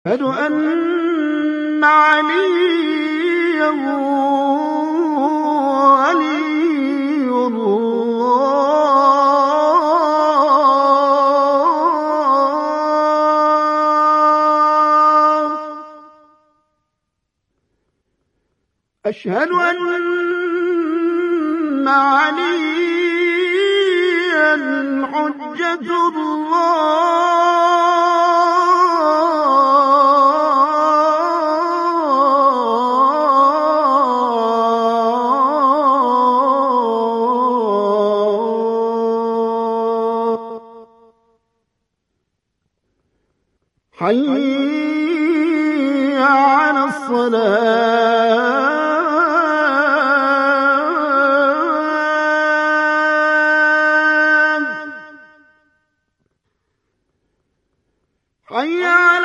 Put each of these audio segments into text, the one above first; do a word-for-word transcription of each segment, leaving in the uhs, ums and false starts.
أشهد أن عليا ولي الله. أشهد أن عليا حجة الله. حي على الصلاة. حي على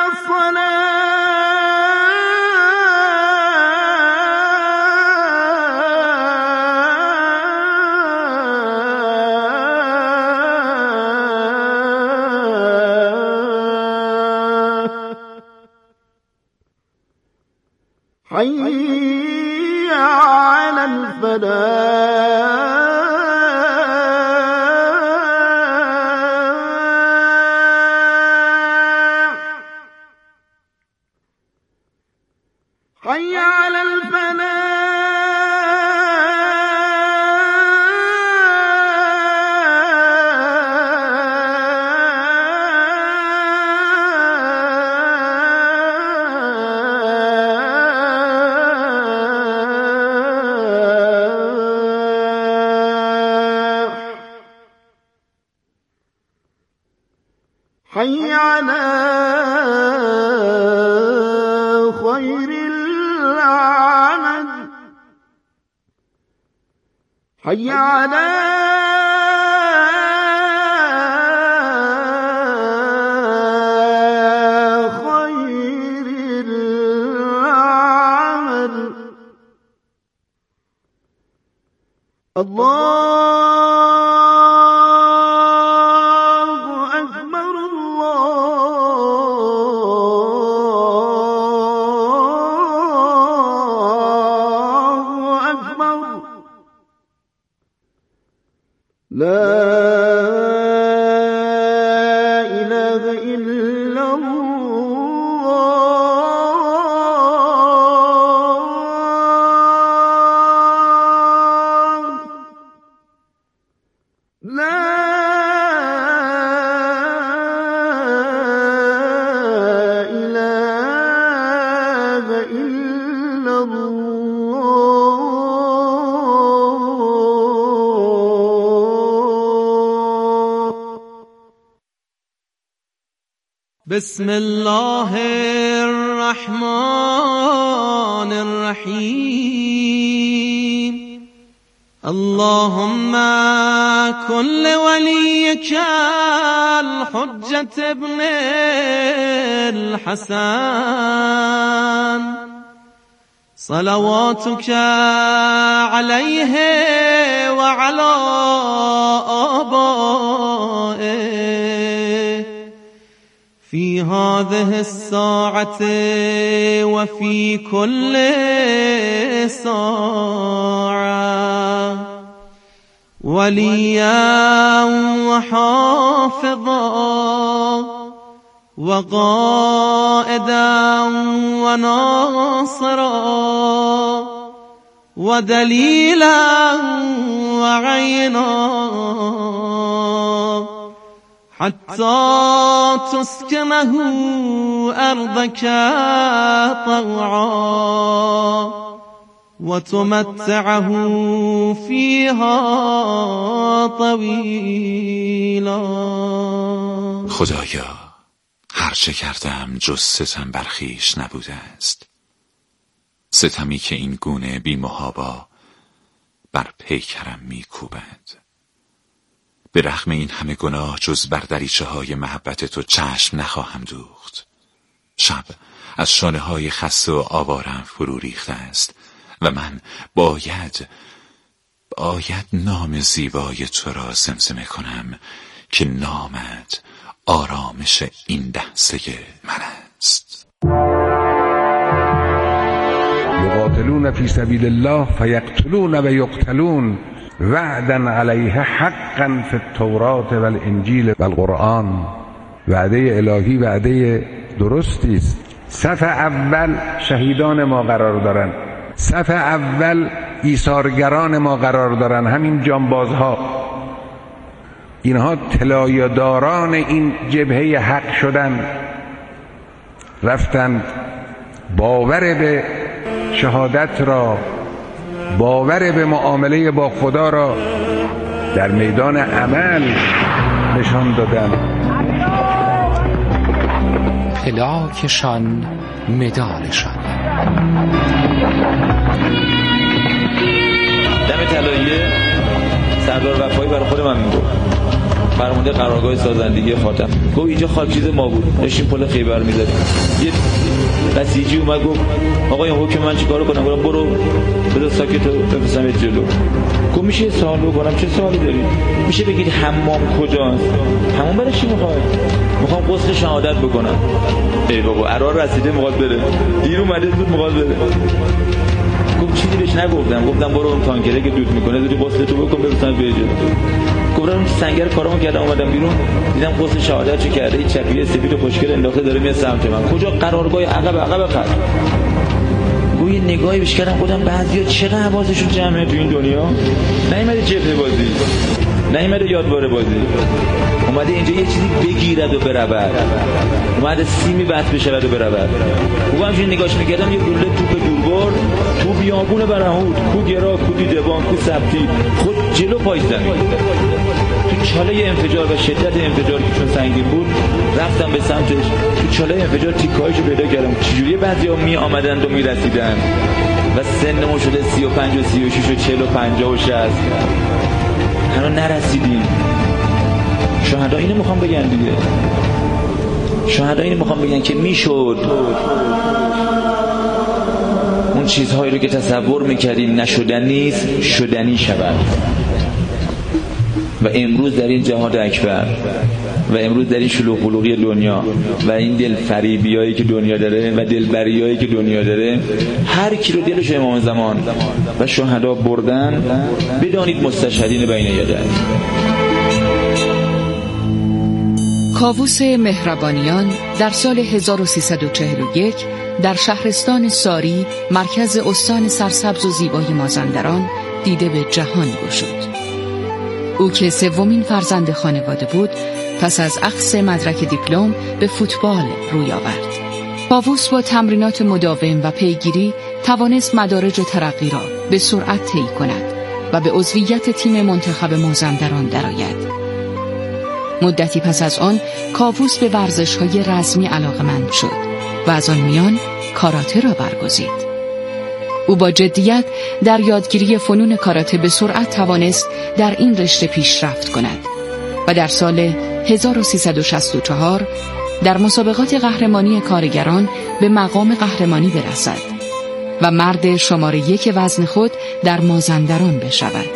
حي على الفلاح. حي على حي على خير العمل. حي على خير العمل. الله لا إله إلا الله. لا إله إلا الله. بسم الله الرحمن الرحيم. اللهم كن لوليك الحجة ابن الحسن صلواتك عليه وعلى آبائه في هذه الساعة وفي كل ساعة وليا وحافظا وقائدا وناصرا ودليلا وعينا حتى تسكنه أرضك طوعا وتمتعه فيها طويلا. خدایا هر چه کردم جز ستم بر خویش نبوده است، ستمی که این گونه بی محابا بر پیکرم میکوبند. به رغم این همه گناه جز بر دریچه های محبت تو چشم نخواهم دوخت. شب از شانه های خسته و آوارم فرو ریخته است و من باید باید نام زیبای تو را زمزمه کنم که نامت آرامش این لحظه من است. یقاتلون فی سبیل الله فیقتلون و یقتلون وعدا علیه حقا فی التوراة و الانجیل و القرآن. وعده الهی وعده درستی است. صف اول شهیدان ما قرار دارن، صف اول ایثارگران ما قرار دارن، همین جانبازها. اینها طلایه‌داران این جبهه حق شدن، رفتن باور به شهادت را، باور به معامله با خدا را در میدان عمل نشان دادن. پلاکشان مدالشان. دم طلاییه سردار وفایی برای خود من میگفت، فرمانده قرارگاه سازندگی خاتم، گفت اینجا خاکریز ما بود، داشتیم پل خیبر می‌زدیم. یه بسیجی اومد گفت آقا این حکم من چیکار کنم؟ گفتم برو بذار ساکت رو بفرستم جلو. گفت میشه سوال بکنم؟ چه سوالی داری؟ میشه بگید حمام کجاست؟ حمام برای چی میخوای؟ میخوام غسل شهادت بکنم. ای بابا ارار رسیده میخواد بره، دیر اومده بود میخواد بره. گفت چیزی بهش نگفتم، گفتم برو اون تانکره که دود میکنه زودی غسل تو بکن بفرستم به جلو. گفتم سنگر کارامو کردم اومدم بیرون دیدم غسل شهادت چه کرده، این چپیه سفید خوشگل انداخته داره میاد سمت من. کجا؟ قرارگاه عقب عقب خط. گویا یه نگاهی بهش کردم گفتم بعضیا چقدر حواسشون جمعه تو این دنیا، نیومده جبهه بازی، نیومده یادواره بازی، اومده اینجا یه چیزی بگیرد و برود، اومده سیمی بس بشود و برود. گفتم همچنین نگاهش میکردم یه گلوله توپ دوربر تو بیابون برهود، کو گرا کو دیدبان کو سبتی خود جلو پای زمین. تو چاله انفجار و شدت انفجار که چون سنگین بود رفتم به سمتش، تو چاله انفجار تیکایشو پیدا کردم. چجوری بعضیا می آمدند و می رسیدن و سنمون شده سی و پنج و سی و شش و چهل و پنجاه و شصت هنو نرسیدیم. شهدا اینو میخوام بگن دیگه، شهدا اینو میخوام بگن که میشد اون چیزهایی رو که تصور میکردیم نشدنی نیست شدنی شود. و امروز در این جهاد اکبر و امروز در این شلوغ بلوغی دنیا و این دل فریبیایی که دنیا داره و دلبریایی که دنیا داره، هر کی رو دلش امام زمان و شهدا بردن بدانید مستشهدین بین یده. کاووس مهربانیان در سال هزار و سیصد و چهل و یک در شهرستان ساری، مرکز استان سرسبز و زیبای مازندران، دیده به جهان گشود. او که سومین فرزند خانواده بود، پس از اخذ مدرک دیپلم به فوتبال روی آورد. کاووس با تمرینات مداوم و پیگیری توانست مدارج ترقی را به سرعت طی کند و به عضویت تیم منتخب مازندران درآید. مدتی پس از آن کاووس به ورزش‌های رزمی علاقه‌مند شد و از آن میان کاراته را برگزید. او با جدیت در یادگیری فنون کاراته به سرعت توانست در این رشته پیشرفت کند و در سال هزار و سیصد و شصت و چهار در مسابقات قهرمانی کارگران به مقام قهرمانی برسد و مرد شماره یک وزن خود در مازندران بشود.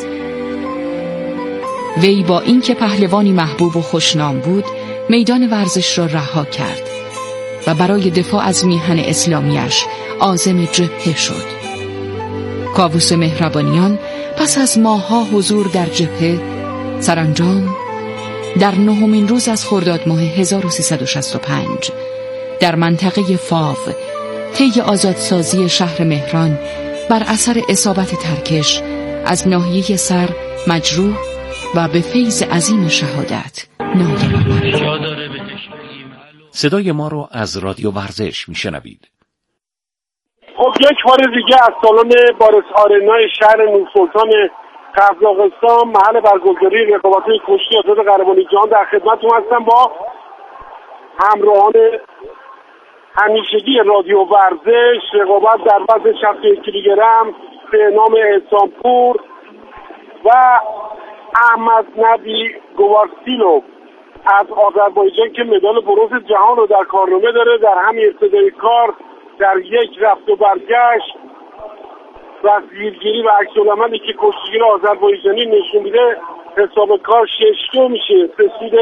وی با اینکه پهلوانی محبوب و خوشنام بود، میدان ورزش را رها کرد و برای دفاع از میهن اسلامیش عازم جبهه شد. کاووس مهربانیان پس از ماه‌ها حضور در جبهه، سرانجام در نهمین روز از خرداد ماه هزار و سیصد و شصت و پنج در منطقه فاو طی آزادسازی شهر مهران بر اثر اصابت ترکش از ناحیه سر مجروح و به فیض عظیم شهادت نایل آمد. صدای ما رو از رادیو ورزش میشنوید. خب یک بار دیگه از سالن بارس آرنای شهر نورسلطان قزاقستان، محل برگزاری رقابت‌های کشتی آزاد قهرمانی جهان، در خدمتتون هستم با همراهان همیشگی رادیو ورزش. رقابت در وزن شصت و یک کیلوگرم به نام احسانپور و احمد نبی گوارسیلو از آذربایجان که مدال برنز جهان رو در کارنامه داره، در همین ابتدای کار در یک رفت و برگشت و زیرگیری و عکس‌العملی که کشتیگیر آذربایجانی نشون میده حساب کار شش دو میشه به سود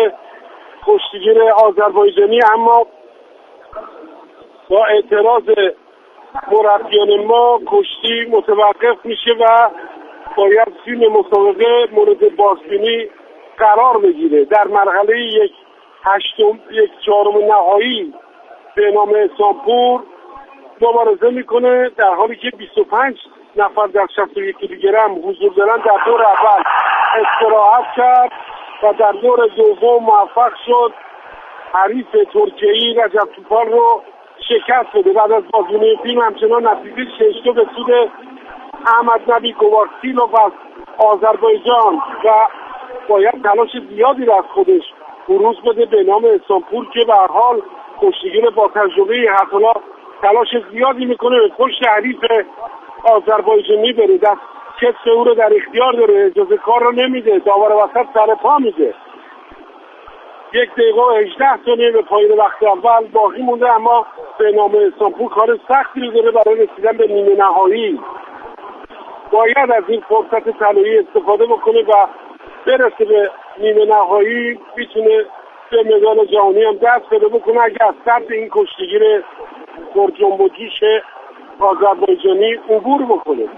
کشتیگیر آذربایجانی، اما با اعتراض مربیان ما کشتی متوقف میشه و باید فیلم مسابقه مورد بازبینی قرار بگیره. در مرحله یک هشتم یک چهارم نهایی به نام اسامپور مبارزه میکنه، در حالی که بیست و پنج نفر در شصت و یک کیلوگرم حضور دارن. در دور اول استراحت کرد و در دور دوم موفق شد حریف ترکیه‌ای رجب توپال رو شکست بده. بعد از بازبینی فیلم همچنان نتیجه شش دو به سود احمد نبی گوارسیلوف از آذربایجان و باید تلاش زیادی را از خودش بروز بده به نام اسامپور که به هر حال کشتیگیر با تجربه حتلا تلاش زیادی میکنه به پشت حریف آذربایجانی بره. دست کتف او رو در اختیار داره، اجازه کار رو نمیده، داور وسط سر پا میده. یک دقیقه و هجده ثانیه به پایان وقت اول باقی مونده، اما به نام اسامپور کار سختی رو داره برای رسیدن به نیمه نهایی. باید از این فرصت طلایی استفاده بکنه و برسه به نیمه نهایی، میتونه به مدال جهانی هم دست پیدا بکنه اگه از سمت این کشتیگیر پرجنب و جوش آذربایجانی عبور بکنه.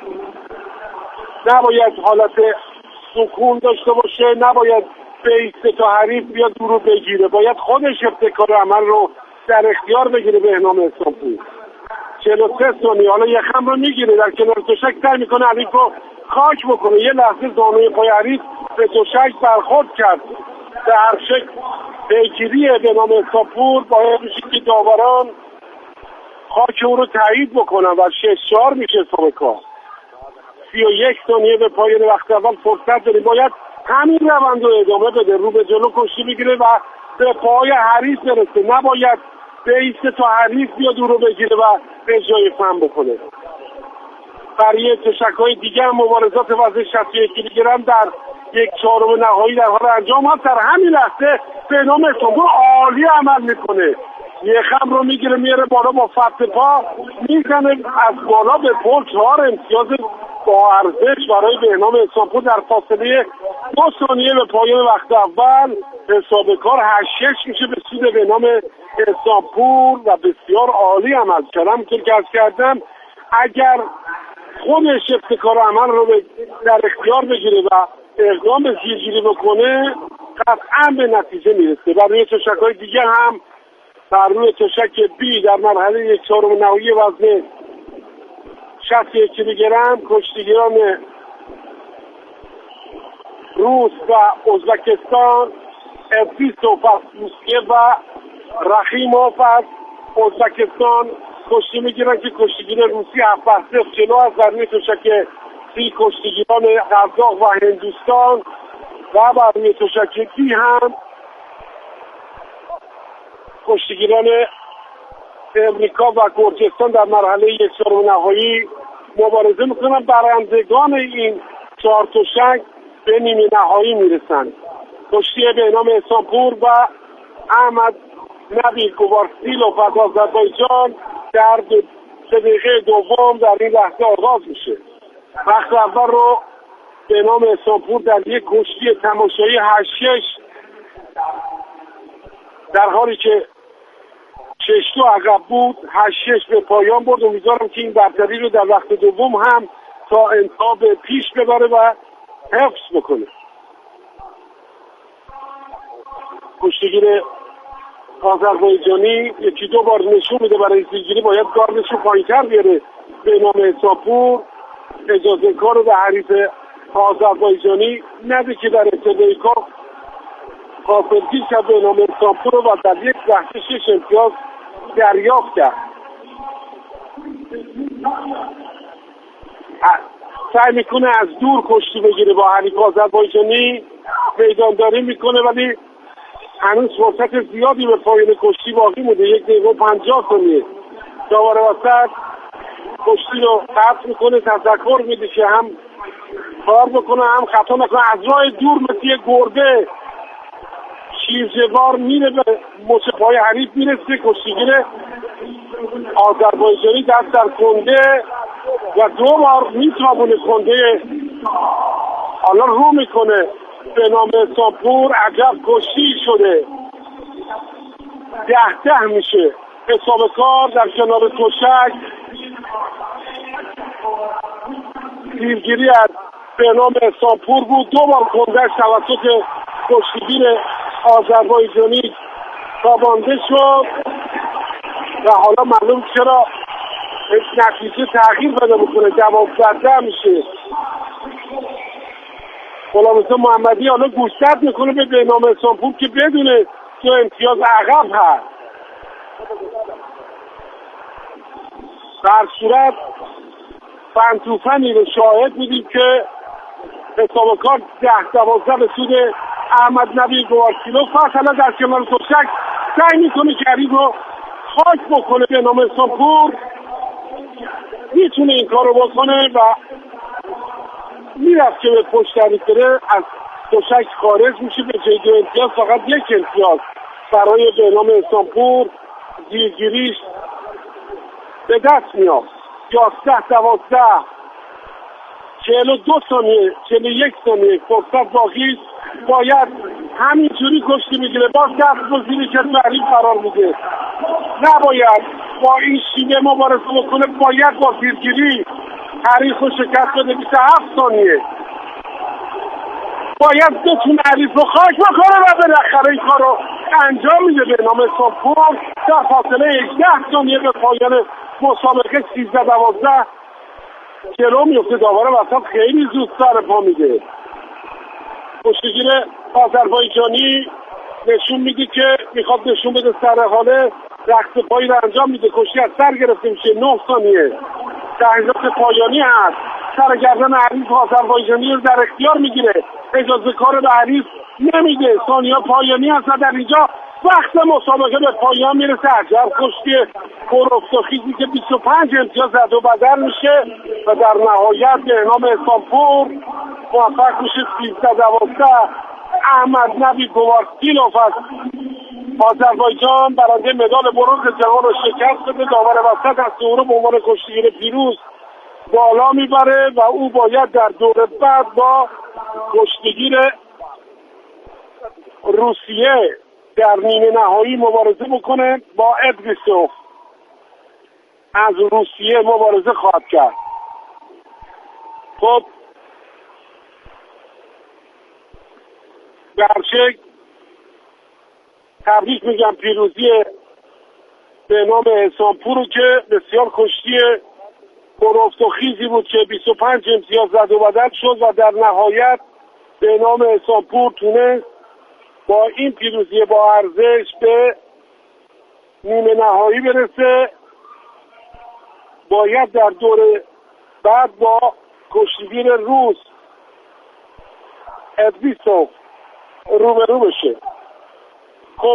نباید حالت سکون داشته باشه، نباید بیسته تا حریف بیاد او رو بگیره، باید خودش ابتکار عمل رو در اختیار بگیره به نام اسامپور. چهل و سه ثانیه حالا یخم رو میگیره، در کنار تشک سعی میکنه حریف رو خاک بکنه. یه لحظه زانوی پای حریف به تشک برخورد کرد. در شکل پیگیری به نام اسامپور باید میشه که داوران خاک او رو تایید بکنن و شش چهار میشه حساب کار. سی و یک ثانیه به پایان وقت اول فرصت داریم، باید همین روند رو ادامه بده، رو به جلو کشتی بگیره و به پای حریف برسه، نباید بیسته تا حریف بیاد او رو بگیره و اجرای فن بکنه. برای تشک‌های دیگه هم مبارزات وزن شصت و یک کیلوگرم در یک چهارم نهایی در حال انجام هست. در همین لحظه به نام اسامپور عالی عمل میکنه، یخم رو میگیره میاره بالا با فتح پا میزنه از بالا به پل. چهار امتیاز با ارزش برای بهنام اسامپور در فاصله دو ثانیه به پایان وقت اول. حساب کار هشت شش میشه به سود بهنام اسامپور و بسیار عالی عمل کردم. همونطور که عرض کردم اگر خودش ابتکار عمل رو در اختیار بگیره و اقدام به زیرگیری بکنه قطعا به نتیجه میرسه. و روی تشک‌های دیگه هم بر روی تشک بی در مرحله یک چهارم نهایی وزن شصت و یک کیلوگرم کشتیگیران روس و ازبکستان ابریسوف از روسیه و رخیموف از ازبکستان کشتی میگیرن که کشتیگیر روسی هفت بر صفر جلو از در روی تشک سی کشتیگیران قزاق و هندوستان و بر روی تشک دی هم کشتیگیران امریکا و گرجستان در مرحله یک چهارم نهایی مبارزه میکنن. برندگان این چهار تشک به نیمه نهایی میرسن. کشتی به نام اسامپور و احمد نبی گوارسیلوف از آذربایجان در سه دقیقه دوم در این لحظه آغاز میشه. وقت اول رو به نام اسامپور در یک کشتی تماشایی هشت شش در حالی که شش دو عقب بود هشت شش به پایان برد. امیدوارم که این برتری رو در وقت دوم هم تا انتها به پیش ببره و حفظ بکنه. کشتیگیر آذربایجانی یکی دو بار نشون میده برای زیرگیری باید گاردش رو پایین‌تر بیاره به نام اسامپور، اجازه کار رو به حریف آذربایجانی نده که در ابتدای کار غافلگیر کرد به نام اسامپور و در یک لحظه شش امتیاز دریافت کرد. سعی میکنه از دور کشتی بگیره با حریف آذربایجانی، میدانداری میکنه ولی هنوز فرصت زیادی به پایان کشتی باقی مونده. یک دقیقه و پنجاه ثانیه. داور وسط کشتی رو قطع میکنه، تذکر میده که هم کار بکنه هم خطا نکنه. از راه دور مثل یه گربه شیرجه‌وار میره به مچ پای حریف میرسه. کشتیگیر آذربایجانی دست در کنده و دو بار میتابونه کنده، حالا رو میکنه به نام اسامپور. عجب کشتی شده، ده ده میشه حساب کار در کنار تشک. تیرگیری از بهنام احسانپور بود. دو بار کندش توسط کشتیگیر آذربایجانی تابانده شد و حالا معلوم چرا نتیجه تغییر پیدا میکنه. دوازده ده میشه. غلامرضا محمدی حالا گوشزد میکنه به بهنام احسانپور که بدونه که امتیاز عقب هست. در صورت فنتوفنی رو شاهد بودیم که حساب کار ده دوازده به سود احمد نبی گوارکیلو فقط حالا در کنار تشک سعی میکنه که حریف رو خاک بکنه. بهنام احسانپور میتونه این کار رو بکنه و میرفت که به پشت حریف بره، از تشک خارج میشه. به جای دو امتیاز فقط یک امتیاز برای بهنام احسانپور زیرگیریش به دست میاد. یازده دوازده چهل و دو ثانیه چهل و یک ثانیه فرصت باقی. باید همینجوری کشتی میگیره، باز دست بزیری که حریف قرار میده. نباید با این شیوه مبارزه بکنه، باید با زیرگیری حریف رو شکست بده. بیست و هفت ثانیه باید بتونه حریف رو خاک بکنه و بالاخره این کار رو انجام میده. بهنام احسانپور در فاصله هجده ثانیه به پایان مسابقه سیزده دوازده جلو میفته. داور وسط خیلی زود سر پا میده. کشتیگیر آذربایجانی نشون میده که میخواد نشون بده سر حاله، رقص پایی رو انجام میده. کشتی از سر گرفته میشه. نه ثانیه لحظات پایانی هست. سرگردن حریف آذربایجانی رو در اختیار میگیره، اجازه کار به حریف نمیده. ثانیه پایانی هست و در اینجا وقت مسابقه به پایان میرسه. عجب کشتی پرافتخیزی که بیست و پنج امتیاز زد و بدل میشه و در نهایت بهنام احسانپور موفق میشه سیزده دوازده احمد نبی گوارکیلوف از آذربایجان برنده مدال برنز جهان رو شکست بده. داور وسط از او رو به عنوان کشتیگیر پیروز بالا میبره و او باید در دور بعد با کشتیگیر روسیه در نیمه نهایی مبارزه بکنه. با ادریسوف از روسیه مبارزه خواهد کرد. خب گرچه تبریک میگم پیروزی بهنام احسانپور رو که بسیار کشتی گرفت و خیزی بود که بیست و پنج امتیاز زد و بدل شد و در نهایت بهنام احسانپور تونست با این پیروزی با ارزش به نیمه نهایی برسه. باید در دور بعد با کشتیگیر روس ادریسوف روبرو بشه. خب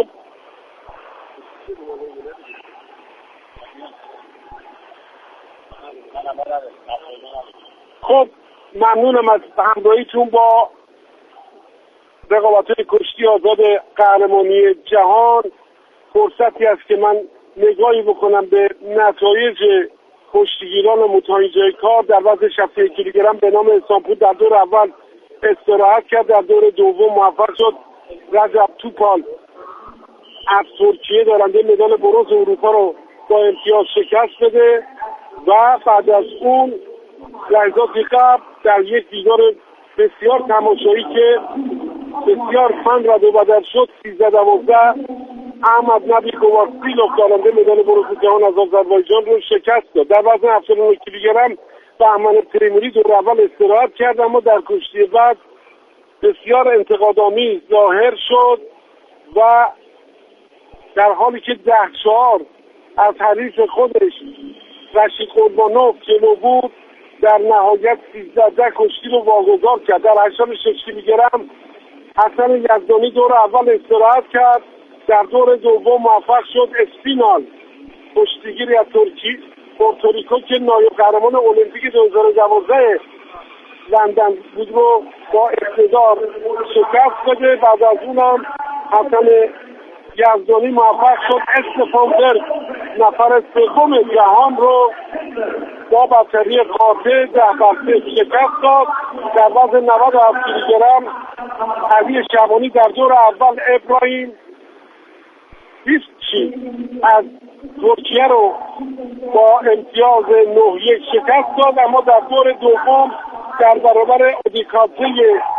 خب ممنونم از همراهیتون با رقابت‌های کشتی آزاد قهرمانی جهان. فرصتی است که من نگاهی بکنم به نتایج کشتیگیران متاهی کار. در وزن شصت و یک کیلوگرم بهنام احسانپور در دور اول استراحت کرد. در دور دوم موفق شد رجب توپال از ترکیه دارنده مدال برنز اروپا رو با امتیاز شکست بده و بعد از اون لحظاتی قبل در یک دیدار بسیار تماشایی که بسیار فن رد و بدل شد سیزده دوازده احمد نبی گوارکیلوف دارنده مدال برنز جهان از آذربایجان رو شکست داد. در وزن هفتاد و نه کیلوگرم بهمن تیموری دور اول استراحت کرد، اما در کشتی بعد بسیار انتقادآمیز ظاهر شد و در حالی که ده چهار از حریف خودش رشید قربانوف جلو بود در نهایت سیزده ده کشتی رو واگذار کرد. در هشتاد و شش کیلوگرم حسن یزدانی دور اول استراحت کرد. در دور دوم موفق شد اسپینال کشتیگیری از ترکی پورتوریکو که نایب قهرمان المپیک دو هزار و دوازده لندن بود رو با اقتدار شکست بده. بعد از اونم حسن یزدانی موفق شد استفانبرگ نفر سوم جهان رو با بطری قاطع ده بسته شکست داد. در وزن نود و هفت کیلوگرم علی شبانی در دور اول ابراهیم بیستچی از ترکیه رو با امتیاز نه یک شکست داد، اما در دور دوم در برابر اودیکاته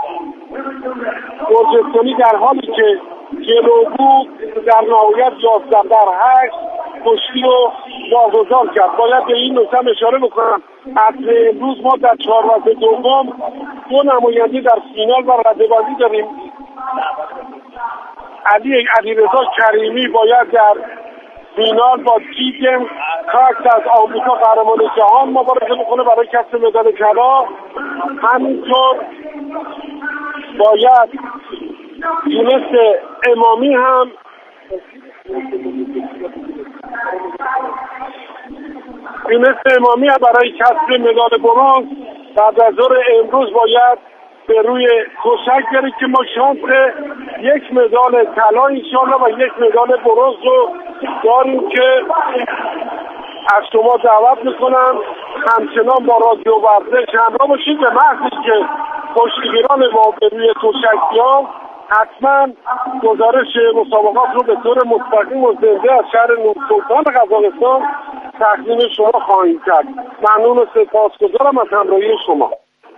گرجستانی در حالی که جلو بود در نهایت یازده در هشت کشتی رو واگذار کرد. باید به این نکته اشاره بکنم از امروز ما در چهارده دوم دو نماینده در فینال و رده‌بندی داریم. علی علیرضا کریمی باید در فینال با جیگن کاکس از آمریکا قهرمان جهان مبارزه میکنه برای کسب مدال طلا. همینطور باید یونس امامی هم یونس امامی هم برای کسب مدال برنز بعد از ظهر امروز باید به روی تشک بره که ما شانس یک مدال طلا انشالله و یک مدال برنز رو داریم که از شما دعوت میکنم همچنان با رادیو ورزش همراه باشید. به محضی که کشتیگیران ما به روی تشک بیان حتما گزارش مسابقات رو به طور مستقیم و زنده از شهر نورسلطان قزاقستان تقدیم شما خواهیم کرد. ممنون و سپاسگزارم از همراهی شما.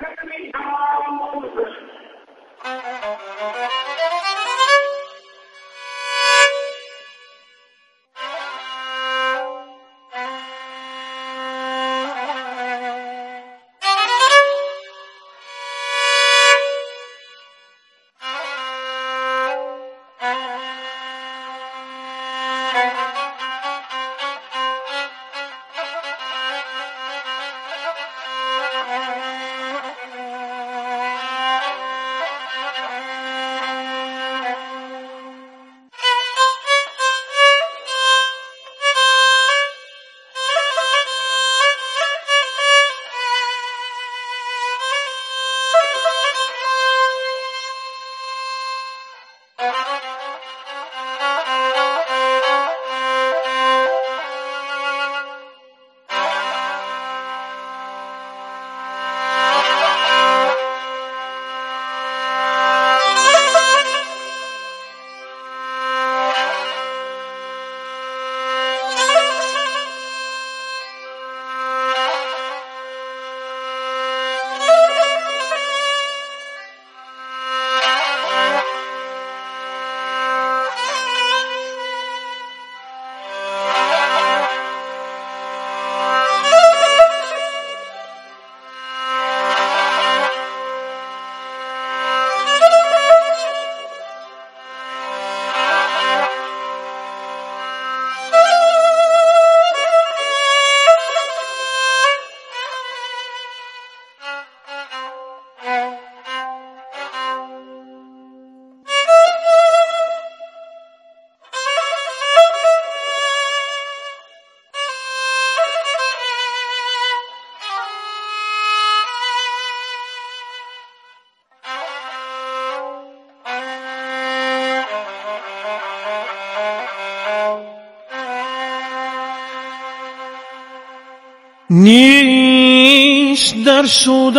نیست در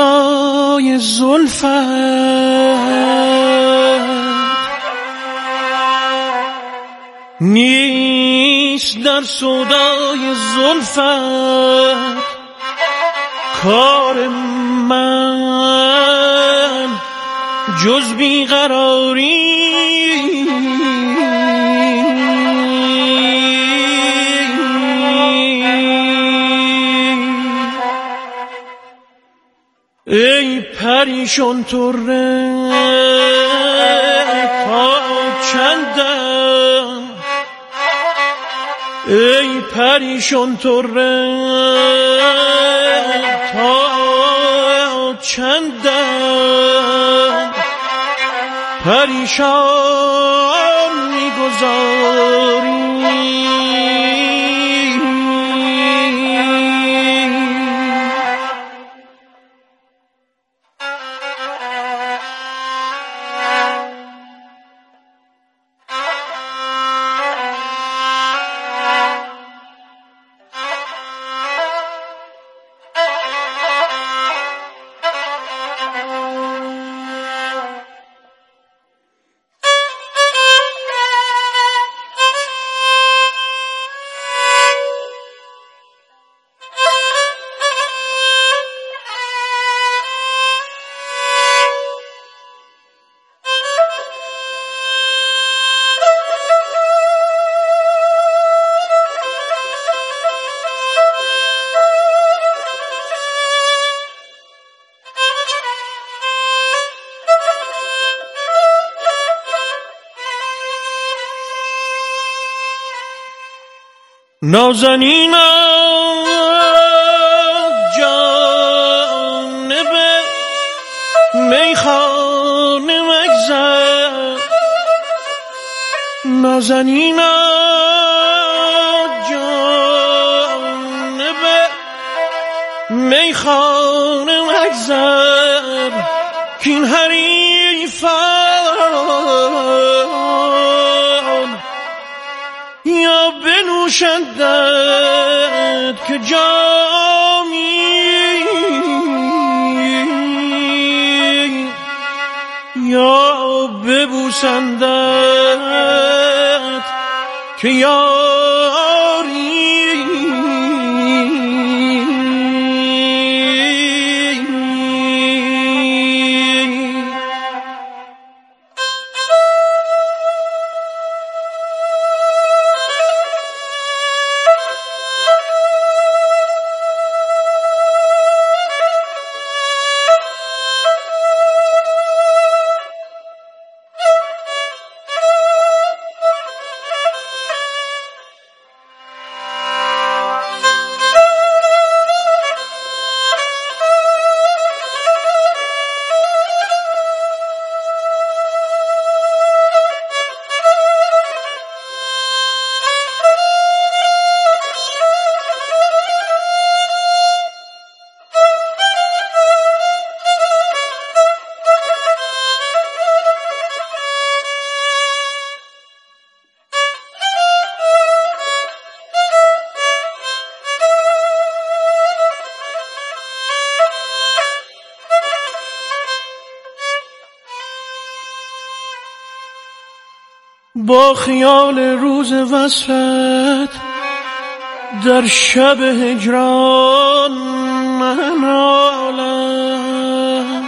سودای زلفت نیست در سودای زلفت کار من جز بیقراری ای پریشان طره تا چندم ای پریشان طره تا چندم پریشان میگذاری نازنین جانب میخانه مگذر نازنین جانب میخانه مگذر کین حریفان یا بنوشندد که جامی یا ببوسندد که یاری با خیال روز وصلت در شب هجران ننالم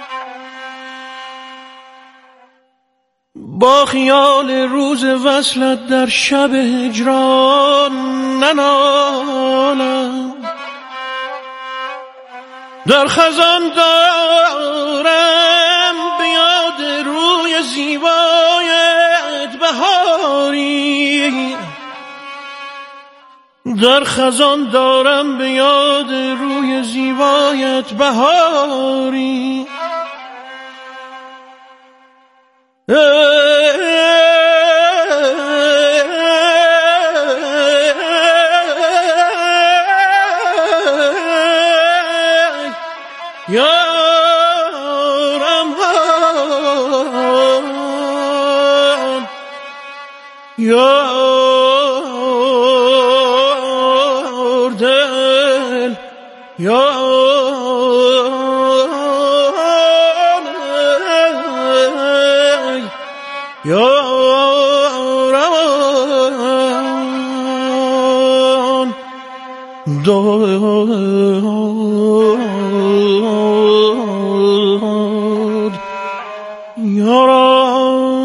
با خیال روز وصلت در شب هجران ننالم در خزان دارم به یاد روی زیبایت بهاری در خزان دارم به یاد روی زیبایت بهاری یارم ها یار دل یارم یارم داد یارم